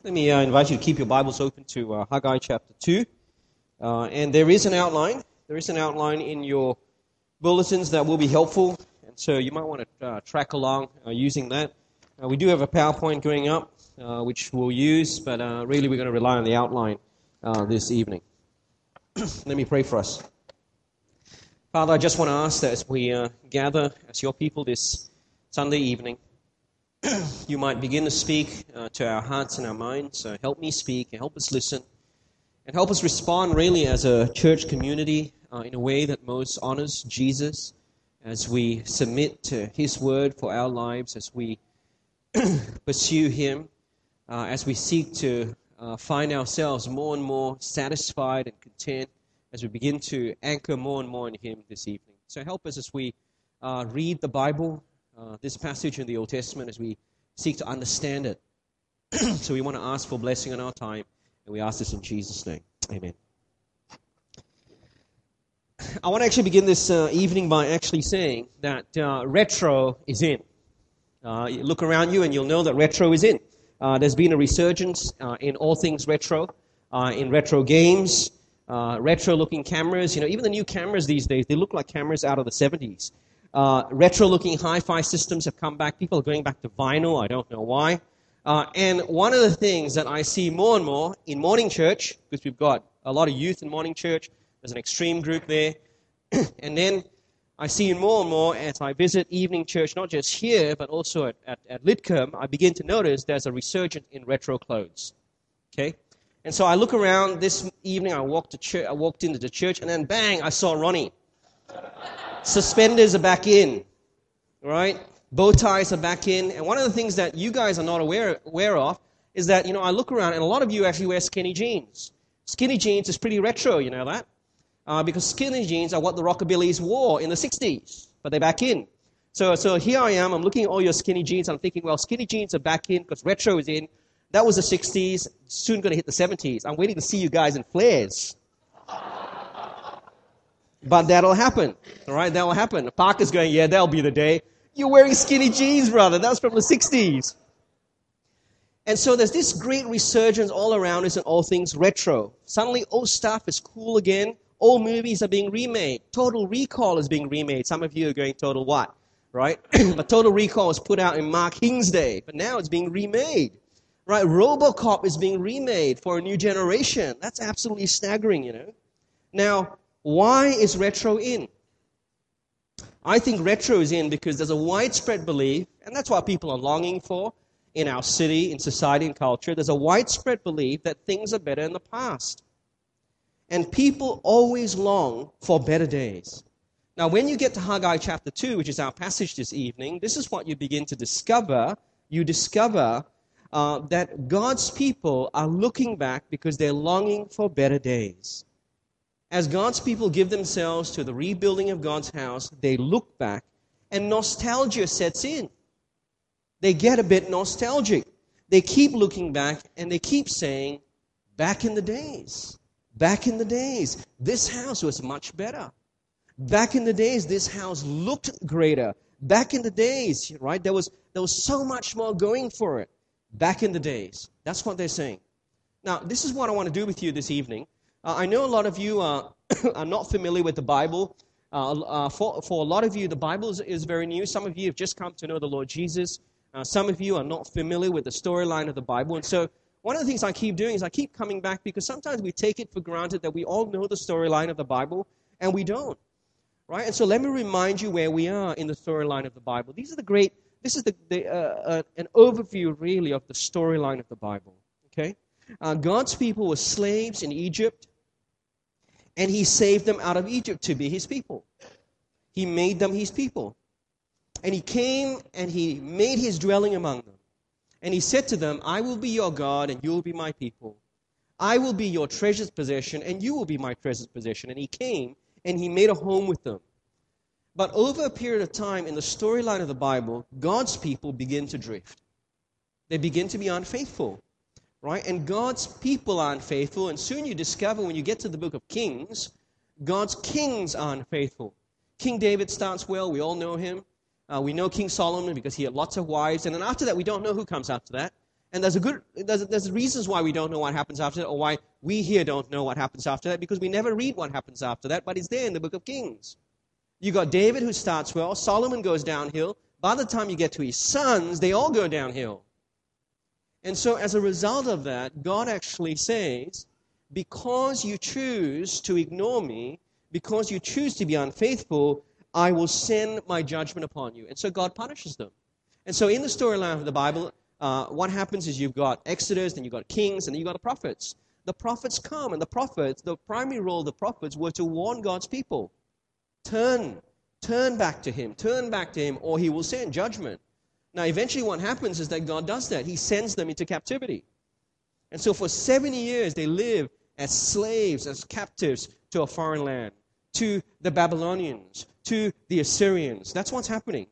Let me invite you to keep your Bibles open to Haggai chapter 2. And there is an outline. There is an outline in your bulletins that will be helpful. And so you might want to track along using that. We do have a PowerPoint going up, which we'll use, but really we're going to rely on the outline this evening. Let me pray for us. Father, I just want to ask that as we gather as your people this Sunday evening, you might begin to speak to our hearts and our minds. So help me speak and help us listen and help us respond really as a church community in a way that most honors Jesus as we submit to His word for our lives, as we pursue Him, as we seek to find ourselves more and more satisfied and content as we begin to anchor more and more in Him this evening. So help us as we read the Bible, this passage in the Old Testament, as we seek to understand it. So we want to ask for blessing on our time, and we ask this in Jesus' name. Amen. I want to actually begin this evening by actually saying that retro is in. You look around you and you'll know that retro is in. There's been a resurgence in all things retro, in retro games, retro-looking cameras. You know, even the new cameras these days, they look like cameras out of the 70s. Retro-looking hi-fi systems have come back. People are going back to vinyl. I don't know why. And one of the things that I see more and more in morning church, because we've got a lot of youth in morning church, there's an extreme group there, and then I see more and more as I visit evening church, not just here, but also at Lidcombe, I begin to notice there's a resurgence in retro clothes. Okay? And so I look around this evening, I walked into the church, and then bang, I saw Ronnie. Suspenders are back in, right? Bow ties are back in. And one of the things that you guys are not aware of is that, I look around and a lot of you actually wear skinny jeans. Skinny jeans is pretty retro, you know that? Because skinny jeans are what the rockabillys wore in the 60s, but they're back in. So here I am, I'm looking at all your skinny jeans, I'm thinking, well, skinny jeans are back in because retro is in. That was the 60s, soon going to hit the 70s. I'm waiting to see you guys in flares. But that'll happen, all right? That'll happen. Parker's going, yeah, that'll be the day. You're wearing skinny jeans, brother. That was from the 60s. And so there's this great resurgence all around us in all things retro. Suddenly, old stuff is cool again. Old movies are being remade. Total Recall is being remade. Some of you are going, total what? Right? But Total Recall was put out in Mark Hing's day. But now it's being remade. Right? RoboCop is being remade for a new generation. That's absolutely staggering, Now, why is retro in? I think retro is in because there's a widespread belief, and that's what people are longing for in our city, in society, and culture. There's a widespread belief that things are better in the past. And people always long for better days. Now, when you get to Haggai chapter 2, which is our passage this evening, this is what you begin to discover. You discover that God's people are looking back because they're longing for better days. As God's people give themselves to the rebuilding of God's house, they look back and nostalgia sets in. They get a bit nostalgic. They keep looking back and they keep saying, back in the days, this house was much better. Back in the days, this house looked greater. Back in the days, right, there was so much more going for it. Back in the days. That's what they're saying. Now, this is what I want to do with you this evening. I know a lot of you are not familiar with the Bible. For a lot of you, the Bible is very new. Some of you have just come to know the Lord Jesus. Some of you are not familiar with the storyline of the Bible. And so one of the things I keep doing is I keep coming back because sometimes we take it for granted that we all know the storyline of the Bible, and we don't. Right? And so let me remind you where we are in the storyline of the Bible. This is an overview, really, of the storyline of the Bible. Okay? God's people were slaves in Egypt. And He saved them out of Egypt to be His people. He made them His people. And He came and He made His dwelling among them. And He said to them, I will be your God and you will be my people. I will be your treasured possession and you will be my treasured possession. And He came and He made a home with them. But over a period of time in the storyline of the Bible, God's people begin to drift. They begin to be unfaithful. Right? And God's people are unfaithful, and soon you discover when you get to the book of Kings, God's kings are unfaithful. King David starts well, we all know him. We know King Solomon because he had lots of wives, and then after that we don't know who comes after that. And there's reasons why we don't know what happens after that, or why we here don't know what happens after that, because we never read what happens after that, but it's there in the book of Kings. You got David who starts well, Solomon goes downhill. By the time you get to his sons, they all go downhill. And so as a result of that, God actually says, because you choose to ignore me, because you choose to be unfaithful, I will send my judgment upon you. And so God punishes them. And so in the storyline of the Bible, what happens is you've got Exodus, then you've got Kings, and then you've got the prophets. The prophets come, and the primary role of the prophets was to warn God's people. Turn back to him, or he will send judgment. Now, eventually what happens is that God does that. He sends them into captivity. And so for 70 years, they live as slaves, as captives to a foreign land, to the Babylonians, to the Assyrians. That's what's happening.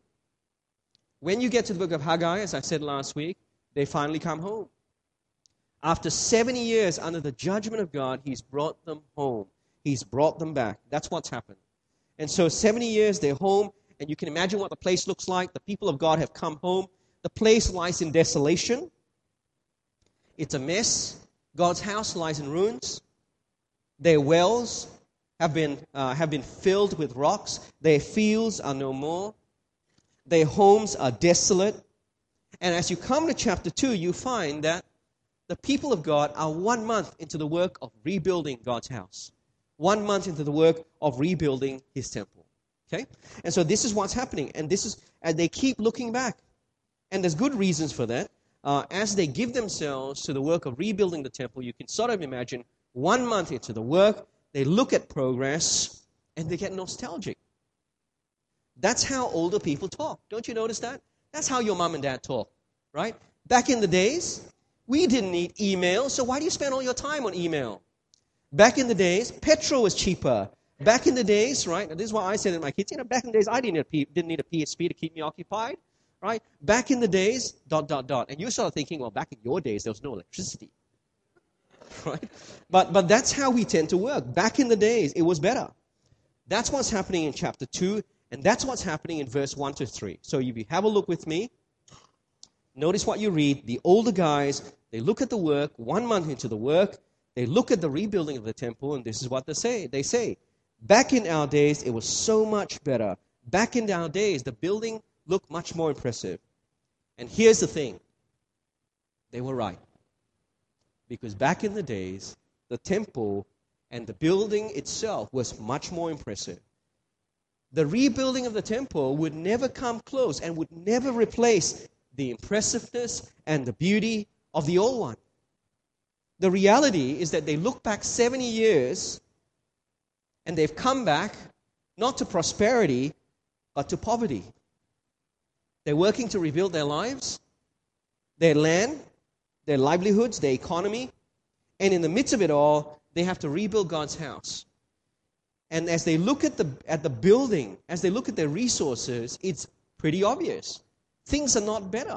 When you get to the book of Haggai, as I said last week, they finally come home. After 70 years under the judgment of God, he's brought them home. He's brought them back. That's what's happened. And so 70 years, they're home, and you can imagine what the place looks like. The people of God have come home. The place lies in desolation. It's a mess. God's house lies in ruins. Their wells have been filled with rocks. Their fields are no more. Their homes are desolate. And as you come to chapter 2, you find that the people of God are 1 month into the work of rebuilding God's house. 1 month into the work of rebuilding his temple. Okay? And so this is what's happening. And they keep looking back. And there's good reasons for that. As they give themselves to the work of rebuilding the temple, you can sort of imagine 1 month into the work, they look at progress, and they get nostalgic. That's how older people talk. Don't you notice that? That's how your mom and dad talk, right? Back in the days, we didn't need email, so why do you spend all your time on email? Back in the days, petrol was cheaper. Back in the days, right, and this is why I said to my kids, back in the days, I didn't need a PSP to keep me occupied, right? Back in the days, ... And you start thinking, well, back in your days, there was no electricity, right? But that's how we tend to work. Back in the days, it was better. That's what's happening in chapter 2, and that's what's happening in verse 1 to 3. So if you have a look with me, notice what you read. The older guys, they look at the work, 1 month into the work, they look at the rebuilding of the temple, and this is what they say. They say, back in our days, it was so much better. Back in our days, the building looked much more impressive. And here's the thing. They were right. Because back in the days, the temple and the building itself was much more impressive. The rebuilding of the temple would never come close and would never replace the impressiveness and the beauty of the old one. The reality is that they look back 70 years and they've come back not to prosperity, but to poverty. They're working to rebuild their lives, their land, their livelihoods, their economy, and in the midst of it all, they have to rebuild God's house. And as they look at the building, as they look at their resources, it's pretty obvious. Things are not better.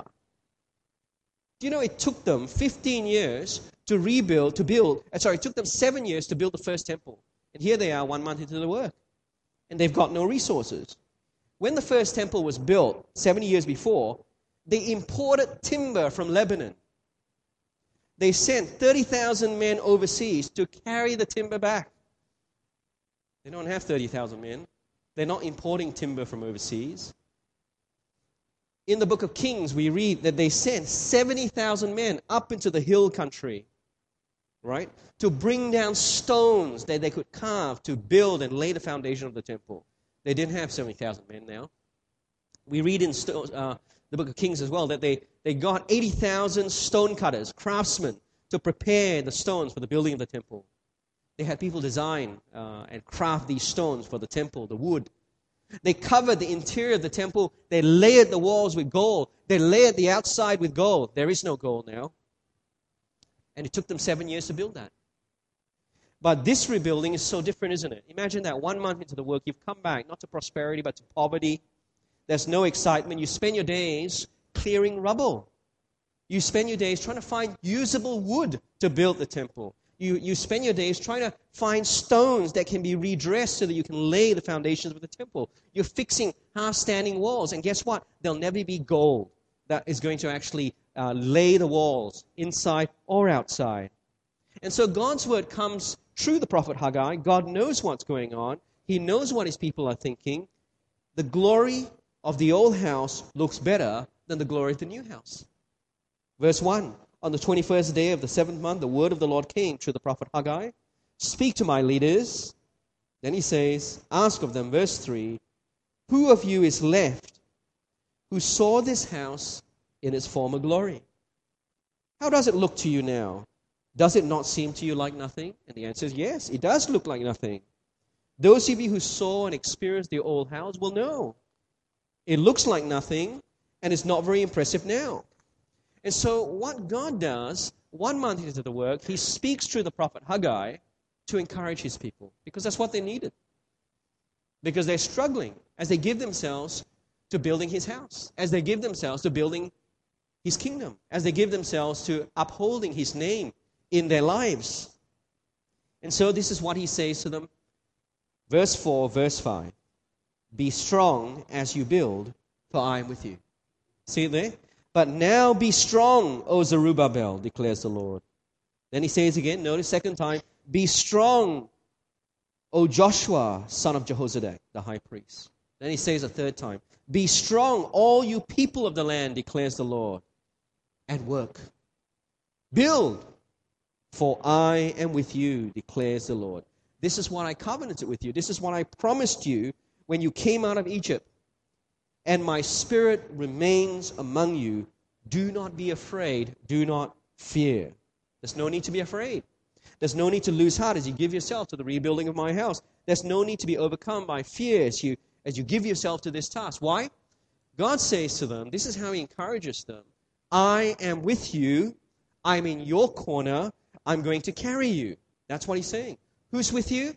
Do you know it took them 15 years to build, it took them 7 years to build the first temple. And here they are 1 month into the work. And they've got no resources. When the first temple was built, 70 years before, they imported timber from Lebanon. They sent 30,000 men overseas to carry the timber back. They don't have 30,000 men. They're not importing timber from overseas. In the book of Kings, we read that they sent 70,000 men up into the hill country, right, to bring down stones that they could carve to build and lay the foundation of the temple. They didn't have 70,000 men now. We read in the book of Kings as well that they got 80,000 stone cutters, craftsmen, to prepare the stones for the building of the temple. They had people design and craft these stones for the temple, the wood. They covered the interior of the temple. They layered the walls with gold. They layered the outside with gold. There is no gold now. And it took them 7 years to build that. But this rebuilding is so different, isn't it? Imagine that 1 month into the work, you've come back, not to prosperity, but to poverty. There's no excitement. You spend your days clearing rubble. You spend your days trying to find usable wood to build the temple. You spend your days trying to find stones that can be redressed so that you can lay the foundations of the temple. You're fixing half-standing walls. And guess what? There'll never be gold that is going to actually lay the walls, inside or outside. And so God's word comes through the prophet Haggai. God knows what's going on. He knows what his people are thinking. The glory of the old house looks better than the glory of the new house. Verse 1, on the 21st day of the 7th month, the word of the Lord came through the prophet Haggai. Speak to my leaders. Then he says, ask of them, verse 3, who of you is left who saw this house in its former glory? How does it look to you now? Does it not seem to you like nothing? And the answer is yes, it does look like nothing. Those of you who saw and experienced the old house will know. It looks like nothing, and it's not very impressive now. And so what God does, 1 month into the work, he speaks through the prophet Haggai to encourage his people, because that's what they needed. Because they're struggling as they give themselves to building his house, as they give themselves to building his kingdom, as they give themselves to upholding his name in their lives. And so this is what he says to them. Verse 4, verse 5. Be strong as you build, for I am with you. See it there? But now be strong, O Zerubbabel, declares the Lord. Then he says again, notice second time, be strong, O Joshua, son of Jehozadak, the high priest. Then he says a third time, be strong, all you people of the land, declares the Lord, and work. Build, for I am with you, declares the Lord. This is what I covenanted with you. This is what I promised you when you came out of Egypt. And my spirit remains among you. Do not be afraid. Do not fear. There's no need to be afraid. There's no need to lose heart as you give yourself to the rebuilding of my house. There's no need to be overcome by fear as you give yourself to this task. Why? God says to them, this is how he encourages them. I am with you. I'm in your corner. I'm going to carry you. That's what he's saying. Who's with you?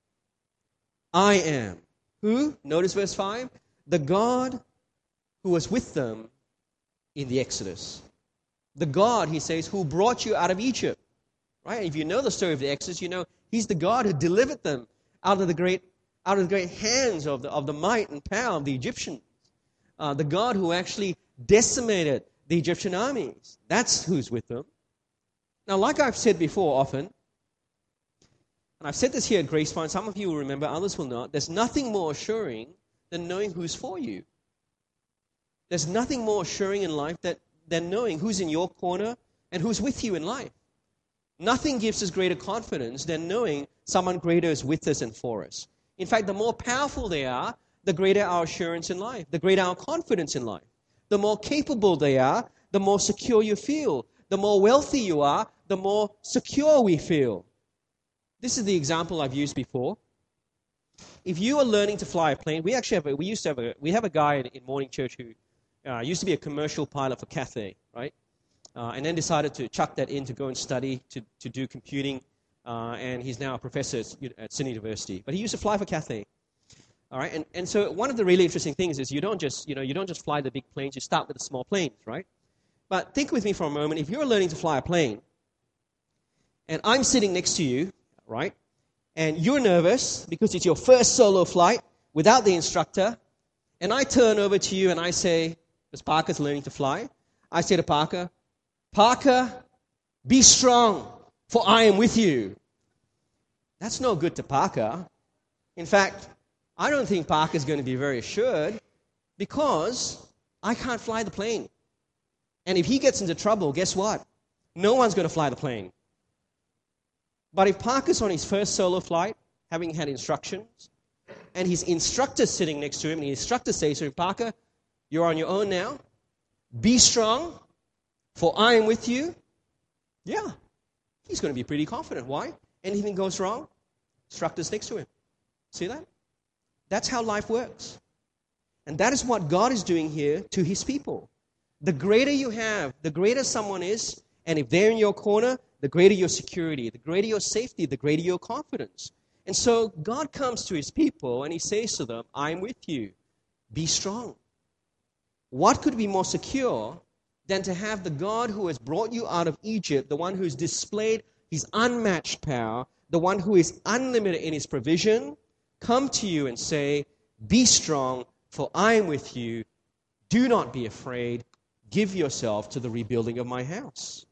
I am. Who? Notice verse 5. The God who was with them in the Exodus. The God, he says, who brought you out of Egypt. Right? If you know the story of the Exodus, you know he's the God who delivered them out of the great hands of the might and power of the Egyptians. The God who actually decimated the Egyptian armies. That's who's with them. Now, like I've said before often, and I've said this here at Grace Point, some of you will remember, others will not, there's nothing more assuring than knowing who's for you. There's nothing more assuring in life than knowing who's in your corner and who's with you in life. Nothing gives us greater confidence than knowing someone greater is with us and for us. In fact, the more powerful they are, the greater our assurance in life, the greater our confidence in life. The more capable they are, the more secure you feel. The more wealthy you are, the more secure we feel. This is the example I've used before. If you are learning to fly a plane, we have a guy in morning church who used to be a commercial pilot for Cathay, right? And then decided to chuck that in to go and study, to do computing, and he's now a professor at Sydney University. But he used to fly for Cathay. All right, and so one of the really interesting things is you don't just fly the big planes. You start with the small planes, right? But think with me for a moment. If you're learning to fly a plane, and I'm sitting next to you, right? And you're nervous because it's your first solo flight without the instructor, and I turn over to you and I say, as Parker's learning to fly, I say to Parker, Parker, be strong, for I am with you. That's no good to Parker. In fact, I don't think Parker's going to be very assured because I can't fly the plane. And if he gets into trouble, guess what? No one's going to fly the plane. But if Parker's on his first solo flight, having had instructions, and his instructor's sitting next to him, and the instructor says to him, Parker, you're on your own now. Be strong, for I am with you. Yeah, he's going to be pretty confident. Why? Anything goes wrong, instructor's next to him. See that? That's how life works. And that is what God is doing here to his people. The greater you have, the greater someone is, and if they're in your corner, the greater your security, the greater your safety, the greater your confidence. And so God comes to his people and he says to them, I'm with you. Be strong. What could be more secure than to have the God who has brought you out of Egypt, the one who's displayed his unmatched power, the one who is unlimited in his provision, come to you and say, be strong, for I am with you. Do not be afraid. give yourself to the rebuilding of my house.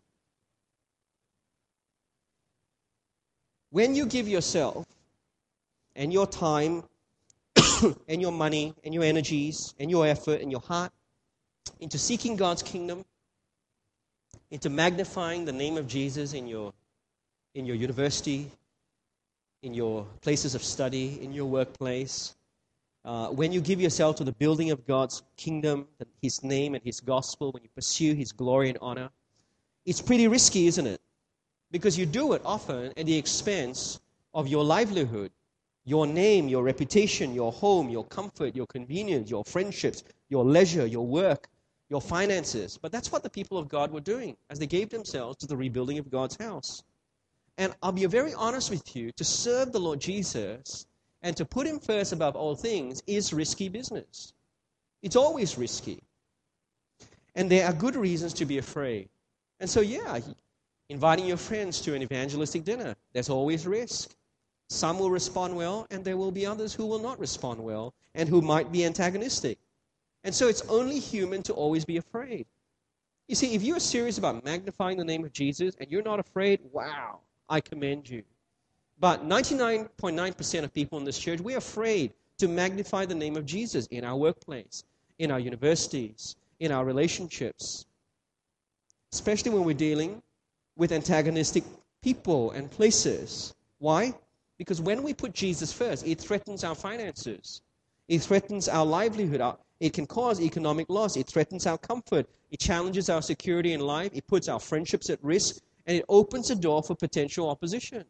When you give yourself and your time and your money and your energies and your effort and your heart into seeking God's kingdom, into magnifying the name of Jesus in your university, in your places of study, in your workplace, when you give yourself to the building of God's kingdom, His name and His gospel, when you pursue His glory and honor, it's pretty risky, isn't it? Because you do it often at the expense of your livelihood, your name, your reputation, your home, your comfort, your convenience, your friendships, your leisure, your work, your finances. But that's what the people of God were doing as they gave themselves to the rebuilding of God's house. And I'll be very honest with you, to serve the Lord Jesus and to put Him first above all things is risky business. It's always risky. And there are good reasons to be afraid. And so, inviting your friends to an evangelistic dinner, there's always risk. Some will respond well, and there will be others who will not respond well, and who might be antagonistic. And so it's only human to always be afraid. You see, if you're serious about magnifying the name of Jesus, and you're not afraid, wow, I commend you. But 99.9% of people in this church, we're afraid to magnify the name of Jesus in our workplace, in our universities, in our relationships, especially when we're dealing with antagonistic people and places. Why? Because when we put Jesus first, it threatens our finances. It threatens our livelihood. It can cause economic loss. It threatens our comfort. It challenges our security in life. It puts our friendships at risk. And it opens a door for potential opposition.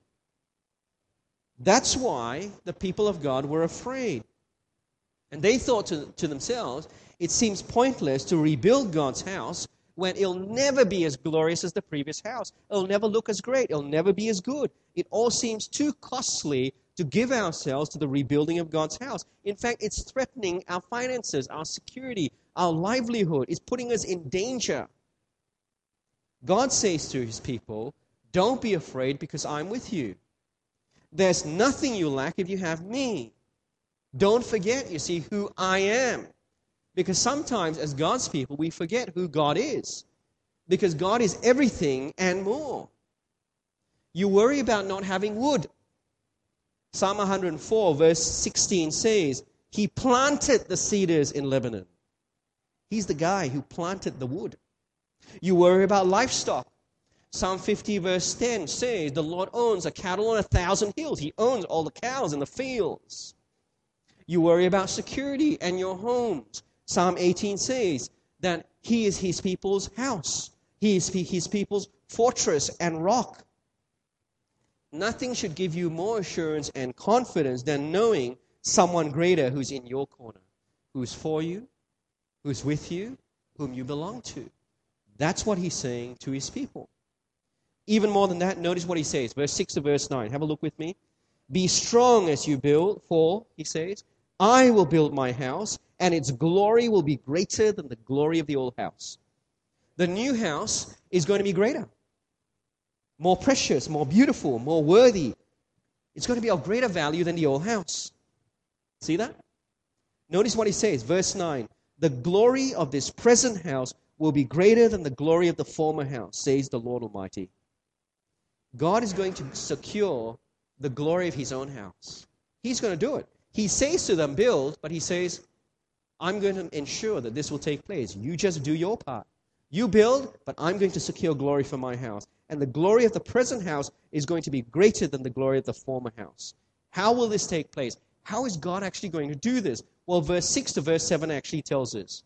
That's why the people of God were afraid. And they thought to themselves, it seems pointless to rebuild God's house when it'll never be as glorious as the previous house. It'll never look as great. It'll never be as good. It all seems too costly to give ourselves to the rebuilding of God's house. In fact, it's threatening our finances, our security, our livelihood. It's putting us in danger. God says to His people, don't be afraid because I'm with you. There's nothing you lack if you have me. Don't forget, you see, who I am. Because sometimes as God's people, we forget who God is. Because God is everything and more. You worry about not having wood. Psalm 104 verse 16 says, He planted the cedars in Lebanon. He's the guy who planted the wood. You worry about livestock. Psalm 50 verse 10 says, the Lord owns a cattle on 1,000 hills. He owns all the cows in the fields. You worry about security and your homes. Psalm 18 says that He is His people's house. He is His people's fortress and rock. Nothing should give you more assurance and confidence than knowing someone greater who's in your corner, who's for you, who's with you, whom you belong to. That's what He's saying to His people. Even more than that, notice what He says, verse 6 to verse 9. Have a look with me. Be strong as you build, for, He says, I will build my house, and its glory will be greater than the glory of the old house. The new house is going to be greater, more precious, more beautiful, more worthy. It's going to be of greater value than the old house. See that? Notice what He says, verse 9. The glory of this present house will be greater than the glory of the former house, says the Lord Almighty. God is going to secure the glory of His own house. He's going to do it. He says to them, build, but He says, I'm going to ensure that this will take place. You just do your part. You build, but I'm going to secure glory for my house. And the glory of the present house is going to be greater than the glory of the former house. How will this take place? How is God actually going to do this? Well, verse 6 to verse 7 actually tells us.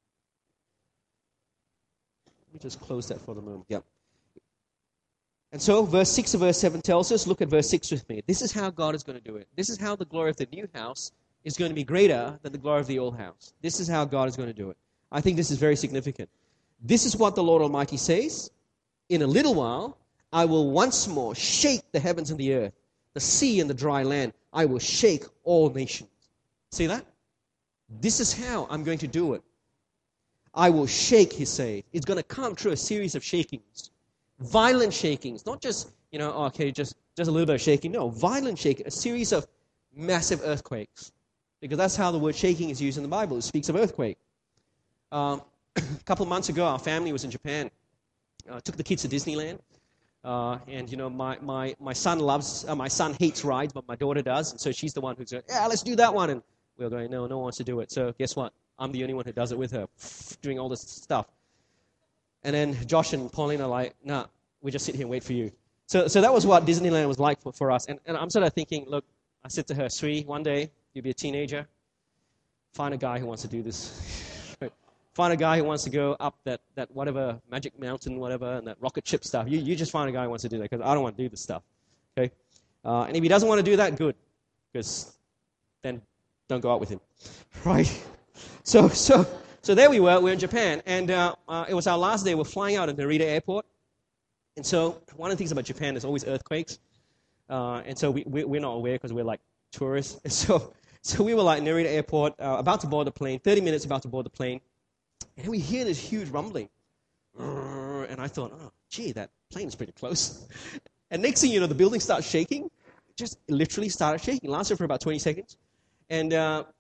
Let me just close that for the moment. Yep. And so, verse 6 to verse 7 tells us, look at verse 6 with me. This is how God is going to do it. This is how the glory of the new house is going to be greater than the glory of the old house. This is how God is going to do it. I think this is very significant. This is what the Lord Almighty says. In a little while, I will once more shake the heavens and the earth, the sea and the dry land. I will shake all nations. See that? This is how I'm going to do it. I will shake, He says. It's going to come through a series of shakings. Violent shakings. Not just, just a little bit of shaking. No, violent shaking. A series of massive earthquakes. Because that's how the word shaking is used in the Bible. It speaks of earthquake. A couple of months ago, our family was in Japan. Took the kids to Disneyland. And, my son hates rides, but my daughter does. And so she's the one who's going, yeah, let's do that one. And we're going, no one wants to do it. So guess what? I'm the only one who does it with her, doing all this stuff. And then Josh and Pauline are like, nah, we just sit here and wait for you. So that was what Disneyland was like for us. And I'm sort of thinking, look, I said to her, Sri, one day you'll be a teenager. Find a guy who wants to do this. Find a guy who wants to go up that whatever, Magic Mountain, whatever, and that rocket ship stuff. You just find a guy who wants to do that, because I don't want to do this stuff. Okay? And if he doesn't want to do that, good. Because then don't go out with him. Right? So there we were. We're in Japan. And it was our last day. We're flying out at Narita Airport. And so one of the things about Japan is always earthquakes. And so we're not aware because we're like tourists. And so we were like Narita Airport, about to board the plane, 30 minutes about to board the plane. And we hear this huge rumbling. And I thought, oh, gee, that plane is pretty close. And next thing you know, the building starts shaking. Just literally started shaking. Lasted for about 20 seconds. And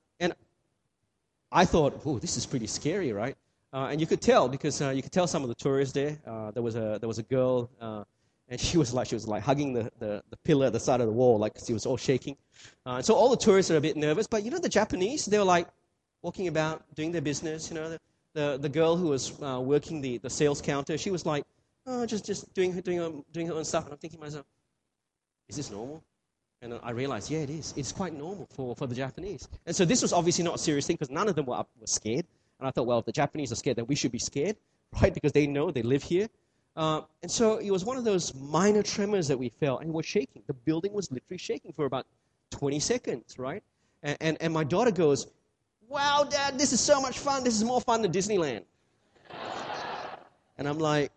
I thought, oh, this is pretty scary, right? And you could tell, because you could tell some of the tourists there. There was a girl, and she was like hugging the pillar at the side of the wall, like she was all shaking. And so all the tourists are a bit nervous. But the Japanese, they were like walking about, doing their business. The girl who was working the sales counter, she was like, oh, just doing her own stuff. And I'm thinking to myself, is this normal? And I realized, yeah, it is. It's quite normal for the Japanese. And so this was obviously not a serious thing, because none of them were scared. And I thought, well, if the Japanese are scared, then we should be scared, right? Because they know, they live here. And so it was one of those minor tremors that we felt, and we're shaking. The building was literally shaking for about 20 seconds, right? And my daughter goes, wow, Dad, this is so much fun. This is more fun than Disneyland. And I'm like,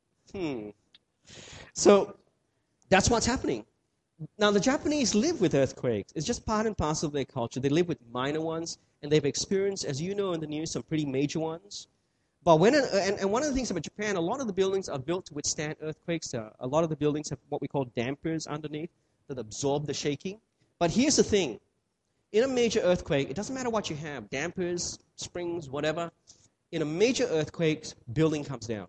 So that's what's happening. Now, the Japanese live with earthquakes. It's just part and parcel of their culture. They live with minor ones, and they've experienced, as you know in the news, some pretty major ones. But and one of the things about Japan, a lot of the buildings are built to withstand earthquakes. A lot of the buildings have what we call dampers underneath that absorb the shaking. But here's the thing. In a major earthquake, it doesn't matter what you have, dampers, springs, whatever. In a major earthquake, building comes down.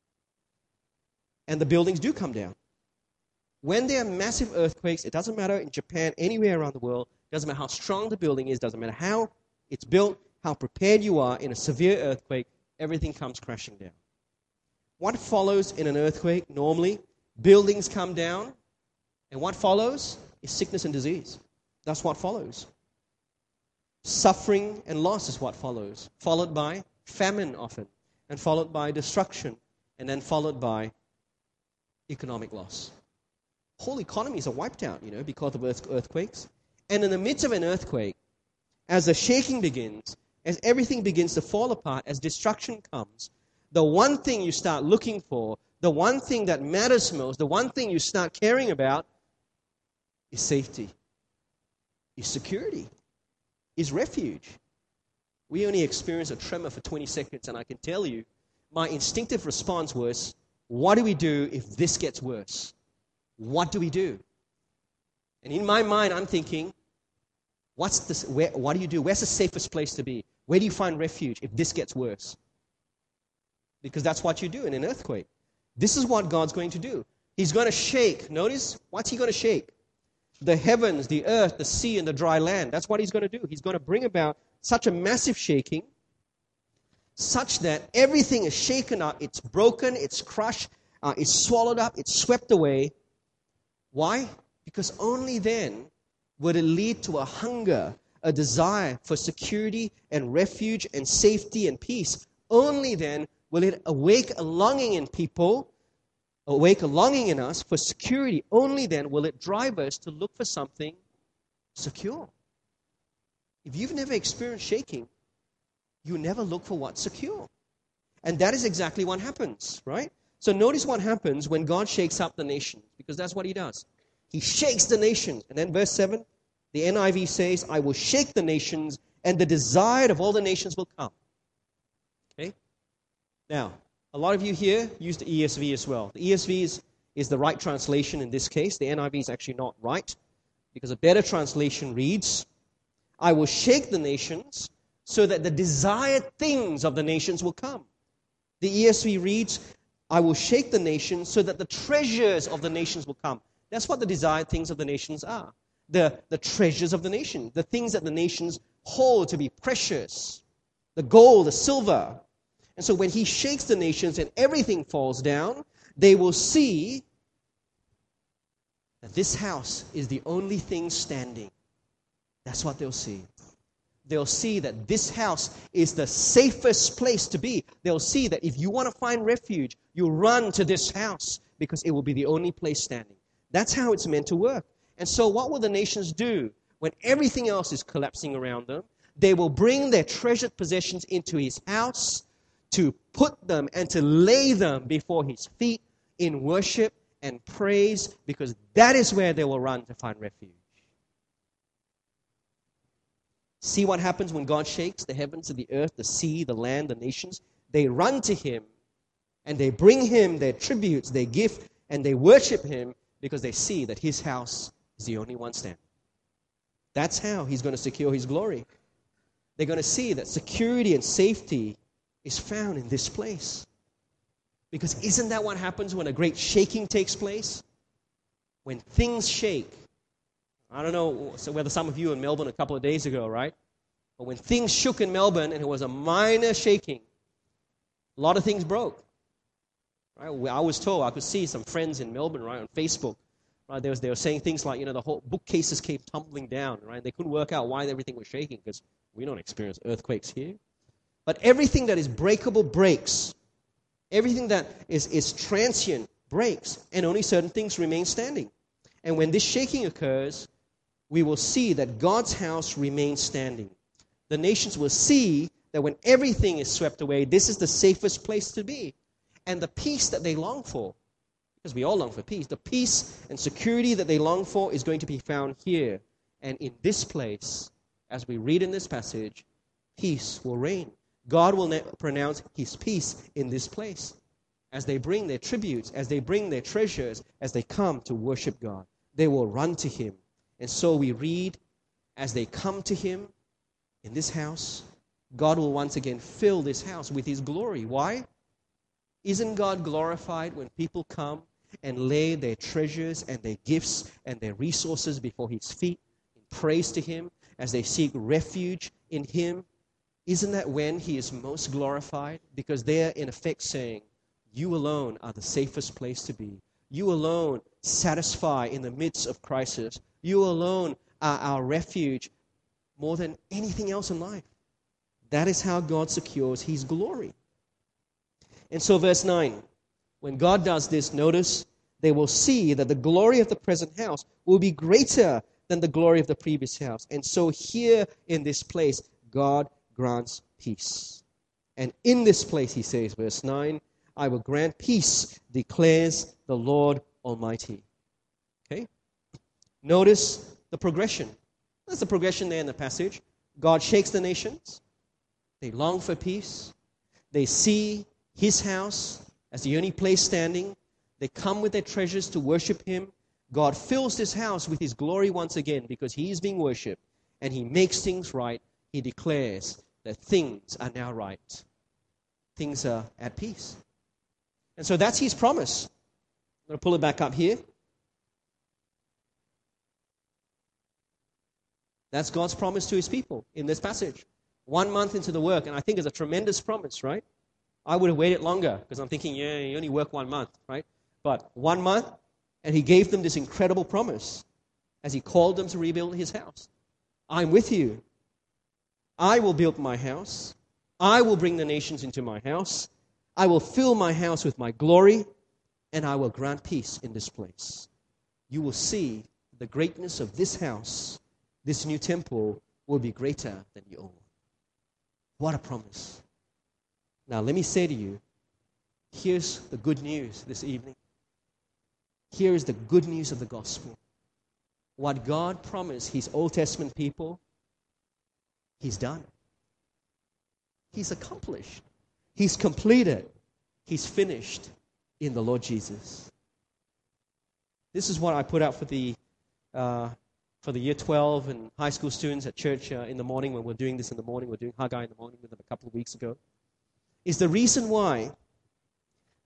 And the buildings do come down. When there are massive earthquakes, it doesn't matter in Japan, anywhere around the world, it doesn't matter how strong the building is, doesn't matter how it's built, how prepared you are in a severe earthquake, everything comes crashing down. What follows in an earthquake normally? Buildings come down, and what follows is sickness and disease. That's what follows. Suffering and loss is what follows, followed by famine often, and followed by destruction, and then followed by economic loss. Whole economies are wiped out, because of earthquakes. And in the midst of an earthquake, as the shaking begins, as everything begins to fall apart, as destruction comes, the one thing you start looking for, the one thing that matters most, the one thing you start caring about is safety, is security, is refuge. We only experienced a tremor for 20 seconds, and I can tell you, my instinctive response was, what do we do if this gets worse? What do we do? And in my mind, I'm thinking, what do you do? Where's the safest place to be? Where do you find refuge if this gets worse? Because that's what you do in an earthquake. This is what God's going to do. He's going to shake. Notice, what's he going to shake? The heavens, the earth, the sea, and the dry land. That's what he's going to do. He's going to bring about such a massive shaking, such that everything is shaken up, it's broken, it's crushed, it's swallowed up, it's swept away. Why? Because only then would it lead to a hunger, a desire for security and refuge and safety and peace. Only then will it awake a longing in people, awake a longing in us for security. Only then will it drive us to look for something secure. If you've never experienced shaking, you never look for what's secure. And that is exactly what happens, right? So notice what happens when God shakes up the nations, because that's what he does. He shakes the nations. And then verse 7, the NIV says, I will shake the nations, and the desire of all the nations will come. Okay? Now, a lot of you here use the ESV as well. The ESV is the right translation in this case. The NIV is actually not right, because a better translation reads, I will shake the nations so that the desired things of the nations will come. The ESV reads, I will shake the nations so that the treasures of the nations will come. That's what the desired things of the nations are. The treasures of the nation, the things that the nations hold to be precious, the gold, the silver. And so when he shakes the nations and everything falls down, they will see that this house is the only thing standing. That's what they'll see. They'll see that this house is the safest place to be. They'll see that if you want to find refuge, you run to this house because it will be the only place standing. That's how it's meant to work. And so what will the nations do when everything else is collapsing around them? They will bring their treasured possessions into his house to put them and to lay them before his feet in worship and praise, because that is where they will run to find refuge. See what happens when God shakes the heavens and the earth, the sea, the land, the nations? They run to him and they bring him their tributes, their gift, and they worship him because they see that his house is the only one standing. That's how he's going to secure his glory. They're going to see that security and safety is found in this place. Because isn't that what happens when a great shaking takes place? When things shake. I don't know whether some of you were in Melbourne a couple of days ago, right? But when things shook in Melbourne and it was a minor shaking, a lot of things broke. Right? I was told, I could see some friends in Melbourne, right, on Facebook. Right? They were saying things like, the whole bookcases came tumbling down, right? They couldn't work out why everything was shaking because we don't experience earthquakes here. But everything that is breakable breaks. Everything that is transient breaks, and only certain things remain standing. And when this shaking occurs, we will see that God's house remains standing. The nations will see that when everything is swept away, this is the safest place to be. And the peace that they long for, because we all long for peace, the peace and security that they long for is going to be found here. And in this place, as we read in this passage, peace will reign. God will pronounce his peace in this place as they bring their tributes, as they bring their treasures, as they come to worship God. They will run to him. And so we read, as they come to him in this house, God will once again fill this house with his glory. Why? Isn't God glorified when people come and lay their treasures and their gifts and their resources before his feet in praise to him as they seek refuge in him? Isn't that when he is most glorified? Because they're in effect saying, you alone are the safest place to be. You alone satisfy in the midst of crisis. You alone are our refuge more than anything else in life. That is how God secures his glory. And so verse 9, when God does this, notice, they will see that the glory of the present house will be greater than the glory of the previous house. And so here in this place, God grants peace. And in this place, he says, verse 9, I will grant peace, declares the Lord Almighty. Okay? Notice the progression. There's a progression there in the passage. God shakes the nations. They long for peace. They see his house as the only place standing. They come with their treasures to worship him. God fills this house with his glory once again because he is being worshipped. And he makes things right. He declares that things are now right. Things are at peace. And so that's his promise. I'm going to pull it back up here. That's God's promise to his people in this passage. 1 month into the work, and I think it's a tremendous promise, right? I would have waited longer because I'm thinking, yeah, you only work 1 month, right? But 1 month, and he gave them this incredible promise as he called them to rebuild his house. I'm with you. I will build my house. I will bring the nations into my house. I will fill my house with my glory, and I will grant peace in this place. You will see the greatness of this house, this new temple, will be greater than your own. What a promise. Now, let me say to you, here's the good news this evening. Here is the good news of the gospel. What God promised his Old Testament people, he's done. He's accomplished. He's completed. He's finished in the Lord Jesus. This is what I put out for the year 12 and high school students at church in the morning when we're doing this in the morning. We're doing Haggai in the morning with them a couple of weeks ago. Is the reason why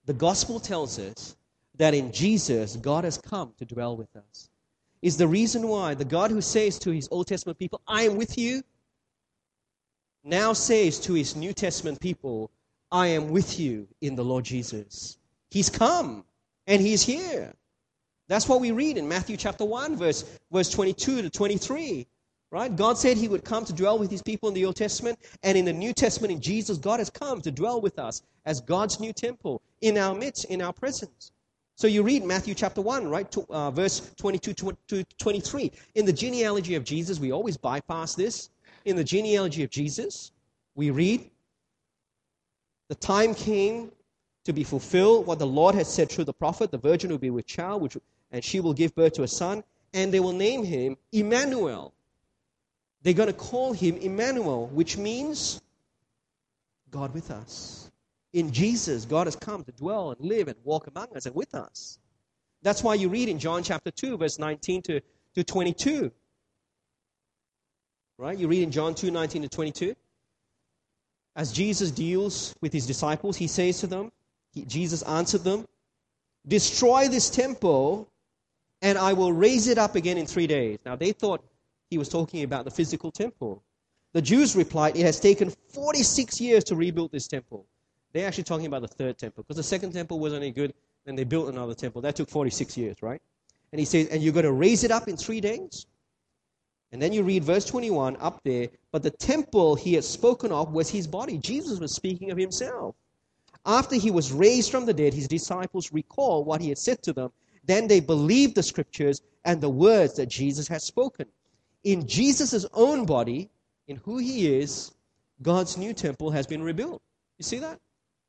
The gospel tells us that in Jesus, God has come to dwell with us. Is the reason why the God who says to his Old Testament people, I am with you, now says to his New Testament people, I am with you in the Lord Jesus. He's come and he's here. That's what we read in Matthew chapter 1, verse 22 to 23. Right? God said he would come to dwell with his people in the Old Testament, and in the New Testament, in Jesus, God has come to dwell with us as God's new temple in our midst, in our presence. So you read Matthew chapter 1, right, verse 22 to 23. In the genealogy of Jesus, we always bypass this. In the genealogy of Jesus, we read, the time came to be fulfilled, what the Lord has said through the prophet, the virgin will be with child, and she will give birth to a son, and they will name him Emmanuel. They're going to call him Emmanuel, which means God with us. In Jesus, God has come to dwell and live and walk among us and with us. That's why you read in John chapter 2, verse 19 to 22. Right? You read in John 2, 19 to 22. As Jesus deals with his disciples, he says to them, Jesus answered them, destroy this temple, and I will raise it up again in 3 days. Now, they thought he was talking about the physical temple. The Jews replied, it has taken 46 years to rebuild this temple. They're actually talking about the third temple, because the second temple wasn't any good, and they built another temple. That took 46 years, right? And he says, and you're going to raise it up in 3 days? And then you read verse 21 up there, but the temple he had spoken of was his body. Jesus was speaking of himself. After he was raised from the dead, his disciples recall what he had said to them. Then they believed the scriptures and the words that Jesus had spoken. In Jesus' own body, in who he is, God's new temple has been rebuilt. You see that?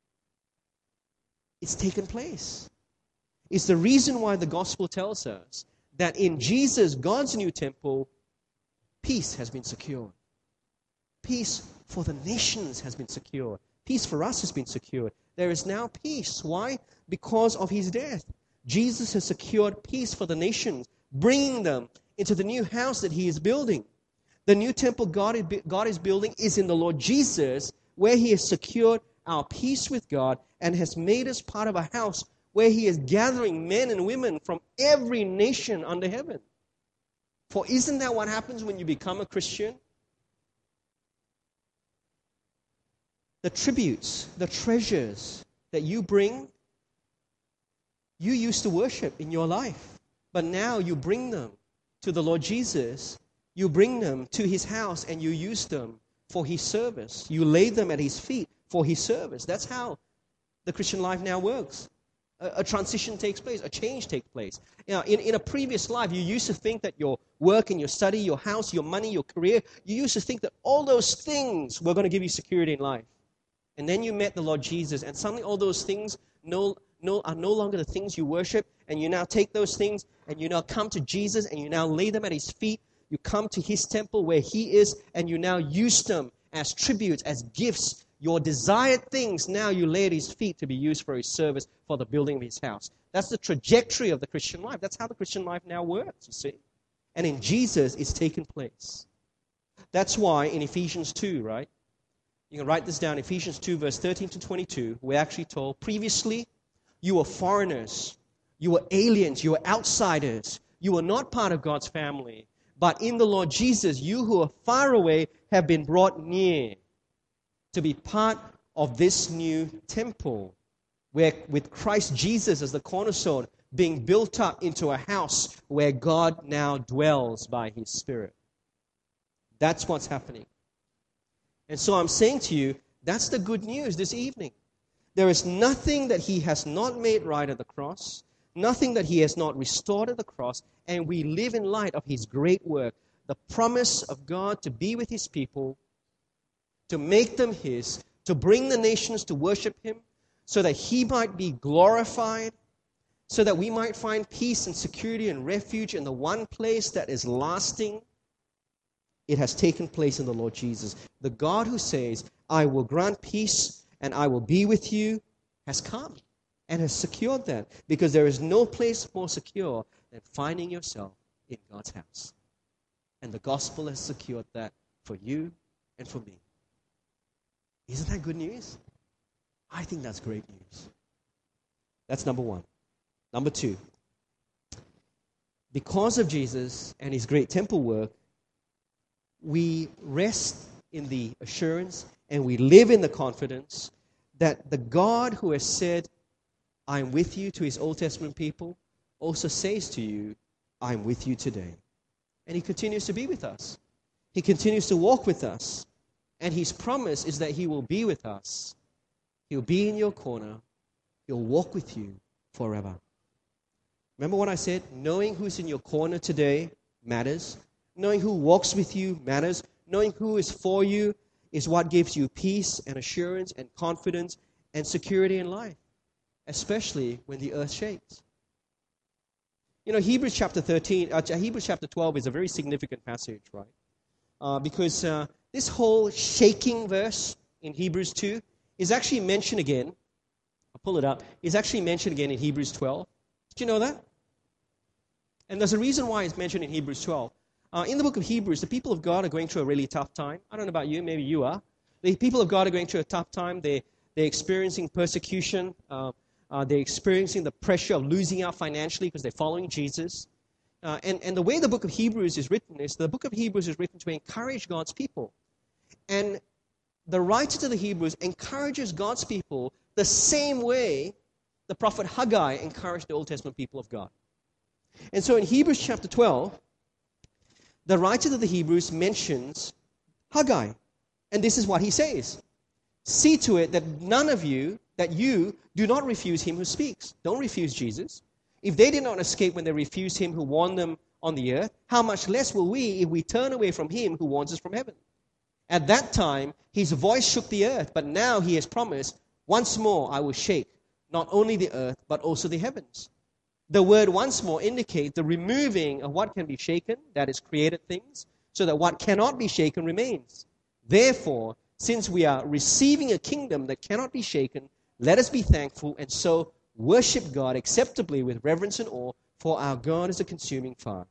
It's taken place. It's the reason why the gospel tells us that in Jesus, God's new temple, peace has been secured. Peace for the nations has been secured. Peace for us has been secured. There is now peace. Why? Because of his death. Jesus has secured peace for the nations, bringing them into the new house that he is building. The new temple God is building is in the Lord Jesus, where he has secured our peace with God and has made us part of a house where he is gathering men and women from every nation under heaven. For isn't that what happens when you become a Christian? The tributes, the treasures that you bring, you used to worship in your life, but now you bring them to the Lord Jesus. You bring them to his house and you use them for his service. You lay them at his feet for his service. That's how the Christian life now works. A transition takes place, a change takes place. You know, in a previous life, you used to think that your work and your study, your house, your money, your career, you used to think that all those things were going to give you security in life. And then you met the Lord Jesus, and suddenly all those things are no longer the things you worship, and you now take those things, and you now come to Jesus, and you now lay them at his feet. You come to his temple where he is, and you now use them as tributes, as gifts. Your desired things, now you lay at his feet to be used for his service, for the building of his house. That's the trajectory of the Christian life. That's how the Christian life now works, you see. And in Jesus, it's taken place. That's why in Ephesians 2, right? You can write this down, Ephesians 2, verse 13 to 22, we're actually told, previously, you were foreigners, you were aliens, you were outsiders, you were not part of God's family. But in the Lord Jesus, you who are far away have been brought near to be part of this new temple, where with Christ Jesus as the cornerstone, being built up into a house where God now dwells by his Spirit. That's what's happening. And so I'm saying to you, that's the good news this evening. There is nothing that he has not made right at the cross, nothing that he has not restored at the cross, and we live in light of his great work, the promise of God to be with his people, to make them his, to bring the nations to worship him, so that he might be glorified, so that we might find peace and security and refuge in the one place that is lasting. It has taken place in the Lord Jesus. The God who says, I will grant peace and I will be with you, has come and has secured that, because there is no place more secure than finding yourself in God's house. And the gospel has secured that for you and for me. Isn't that good news? I think that's great news. That's number one. Number two, because of Jesus and his great temple work, we rest in the assurance and we live in the confidence that the God who has said, I am with you to his Old Testament people, also says to you, I am with you today. And he continues to be with us. He continues to walk with us. And his promise is that he will be with us. He'll be in your corner. He'll walk with you forever. Remember what I said? Knowing who's in your corner today matters. Knowing who walks with you matters. Knowing who is for you is what gives you peace and assurance and confidence and security in life, especially when the earth shakes. You know, Hebrews chapter 12 is a very significant passage, right? Because this whole shaking verse in Hebrews 2 is actually mentioned again. I'll pull it up. It's actually mentioned again in Hebrews 12. Did you know that? And there's a reason why it's mentioned in Hebrews 12. In the book of Hebrews, the people of God are going through a really tough time. I don't know about you, maybe you are. The people of God are going through a tough time. They're experiencing persecution. They're experiencing the pressure of losing out financially because they're following Jesus. And the way the book of Hebrews is written is the book of Hebrews is written to encourage God's people. And the writer to the Hebrews encourages God's people the same way the prophet Haggai encouraged the Old Testament people of God. And so in Hebrews chapter 12, the writer to the Hebrews mentions Haggai. And this is what he says. See to it that that you do not refuse him who speaks. Don't refuse Jesus. If they did not escape when they refused him who warned them on the earth, how much less will we if we turn away from him who warns us from heaven? At that time, his voice shook the earth, but now he has promised, once more I will shake not only the earth, but also the heavens. The word once more indicates the removing of what can be shaken, that is created things, so that what cannot be shaken remains. Therefore, since we are receiving a kingdom that cannot be shaken, let us be thankful and so worship God acceptably with reverence and awe, for our God is a consuming fire.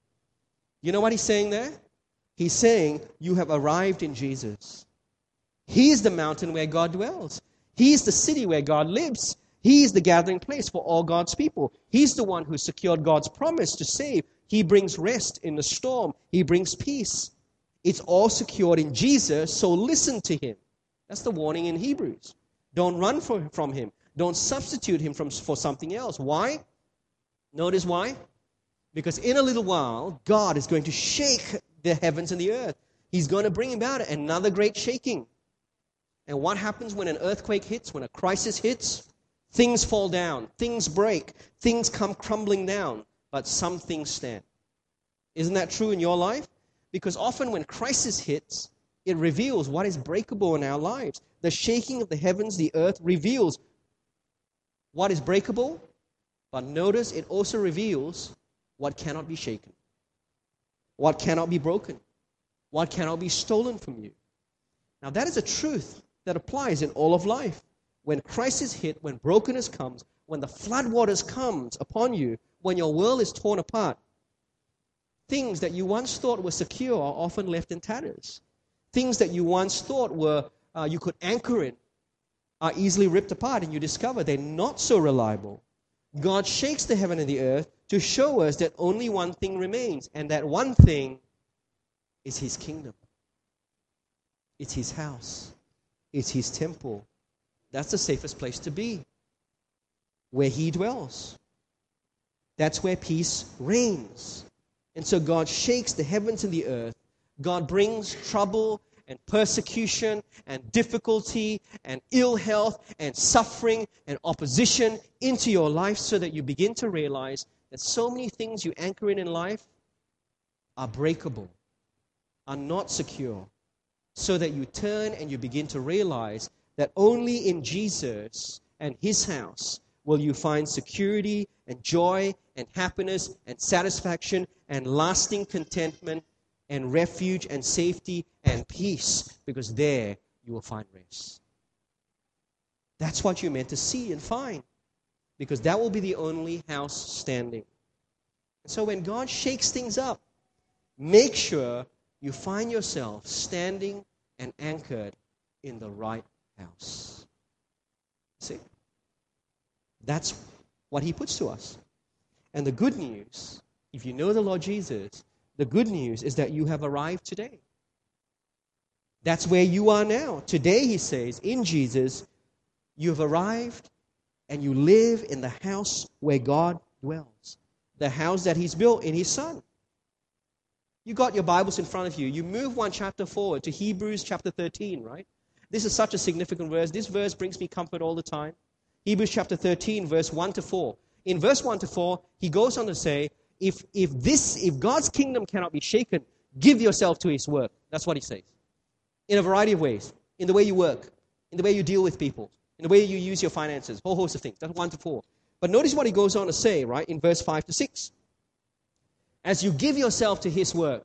You know what he's saying there? He's saying, you have arrived in Jesus. He is the mountain where God dwells. He is the city where God lives. He is the gathering place for all God's people. He's the one who secured God's promise to save. He brings rest in the storm. He brings peace. It's all secured in Jesus, so listen to him. That's the warning in Hebrews. Don't run from him. Don't substitute him for something else. Why? Notice why? Because in a little while, God is going to shake the heavens and the earth. He's going to bring about another great shaking. And what happens when an earthquake hits, when a crisis hits? Things fall down, things break, things come crumbling down, but some things stand. Isn't that true in your life? Because often when crisis hits, it reveals what is breakable in our lives. The shaking of the heavens, the earth, reveals what is breakable, but notice it also reveals what cannot be shaken, what cannot be broken, what cannot be stolen from you. Now that is a truth that applies in all of life. When crisis hit, when brokenness comes, when the floodwaters comes upon you, when your world is torn apart, things that you once thought were secure are often left in tatters. Things that you once thought were you could anchor in are easily ripped apart, and you discover they're not so reliable. God shakes the heaven and the earth to show us that only one thing remains, and that one thing is his kingdom. It's his house. It's his temple. That's the safest place to be, where he dwells. That's where peace reigns. And so God shakes the heavens and the earth. God brings trouble and persecution and difficulty and ill health and suffering and opposition into your life so that you begin to realize that so many things you anchor in life are breakable, are not secure, so that you turn and you begin to realize that only in Jesus and his house will you find security and joy and happiness and satisfaction and lasting contentment and refuge and safety and peace, because there you will find rest. That's what you're meant to see and find, because that will be the only house standing. So when God shakes things up, make sure you find yourself standing and anchored in the right house. See? That's what he puts to us. And the good news, if you know the Lord Jesus, the good news is that you have arrived today. That's where you are now. Today, he says, in Jesus, you have arrived and you live in the house where God dwells. The house that he's built in his Son. You got your Bibles in front of you. You move one chapter forward to Hebrews chapter 13, right? This is such a significant verse. This verse brings me comfort all the time. Hebrews chapter 13, verse 1 to 4. In verse 1 to 4, he goes on to say, if God's kingdom cannot be shaken, give yourself to his work. That's what he says. In a variety of ways. In the way you work, in the way you deal with people, in the way you use your finances, a whole host of things. That's 1 to 4. But notice what he goes on to say, right, in verse 5 to 6. As you give yourself to his work.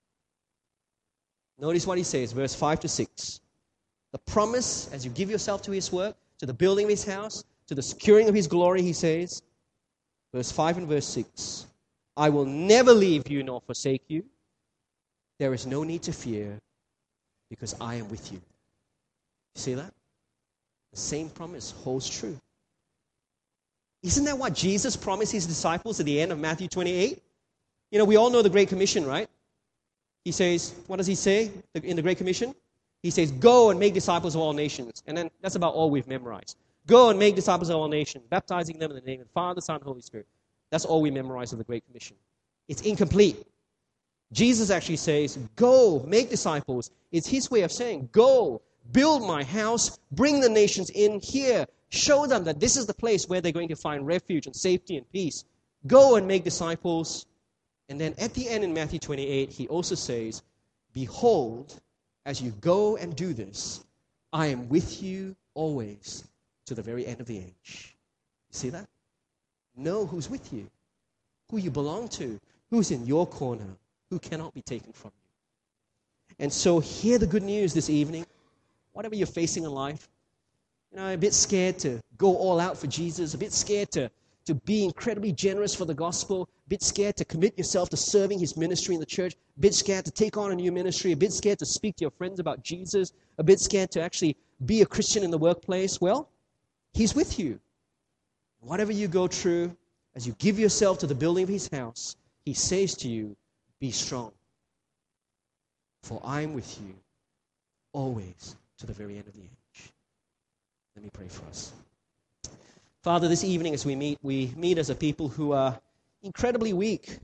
Notice what he says, verse 5 to 6. The promise, as you give yourself to his work, to the building of his house, to the securing of his glory, he says, verse 5 and verse 6, I will never leave you nor forsake you. There is no need to fear, because I am with you. You see that? The same promise holds true. Isn't that what Jesus promised his disciples at the end of Matthew 28? You know, we all know the Great Commission, right? He says, what does he say in the Great Commission? He says, go and make disciples of all nations. And then that's about all we've memorized. Go and make disciples of all nations, baptizing them in the name of the Father, Son, and Holy Spirit. That's all we memorize of the Great Commission. It's incomplete. Jesus actually says, go, make disciples. It's his way of saying, go, build my house, bring the nations in here, show them that this is the place where they're going to find refuge and safety and peace. Go and make disciples. And then at the end in Matthew 28, he also says, behold, as you go and do this, I am with you always to the very end of the age. You see that? Know who's with you, who you belong to, who's in your corner, who cannot be taken from you. And so hear the good news this evening. Whatever you're facing in life, you know, a bit scared to go all out for Jesus, a bit scared to be incredibly generous for the gospel, a bit scared to commit yourself to serving his ministry in the church, a bit scared to take on a new ministry, a bit scared to speak to your friends about Jesus, a bit scared to actually be a Christian in the workplace. Well, he's with you. Whatever you go through, as you give yourself to the building of his house, he says to you, be strong. For I'm with you always to the very end of the age. Let me pray for us. Father, this evening as we meet as a people who are incredibly weak.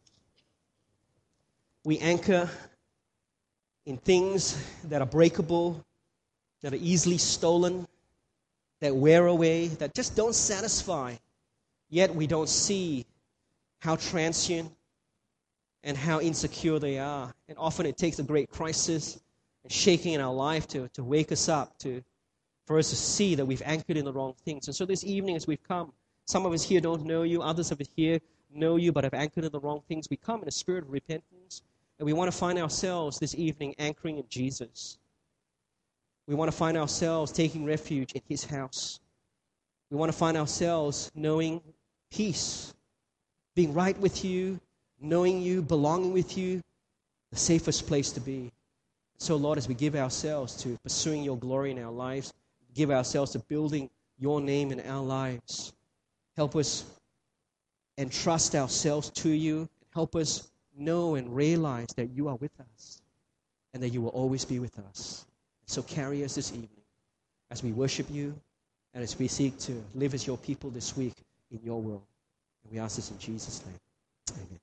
We anchor in things that are breakable, that are easily stolen, that wear away, that just don't satisfy. Yet we don't see how transient and how insecure they are. And often it takes a great crisis and shaking in our life to wake us up, for us to see that we've anchored in the wrong things. And so this evening as we've come, some of us here don't know you, others of us here know you but have anchored in the wrong things. We come in a spirit of repentance, and we want to find ourselves this evening anchoring in Jesus. We want to find ourselves taking refuge in his house. We want to find ourselves knowing peace, being right with you, knowing you, belonging with you, the safest place to be. So, Lord, as we give ourselves to pursuing your glory in our lives, give ourselves to building your name in our lives, help us entrust ourselves to you. Help us know and realize that you are with us and that you will always be with us. So carry us this evening as we worship you and as we seek to live as your people this week in your will. And we ask this in Jesus' name. Amen.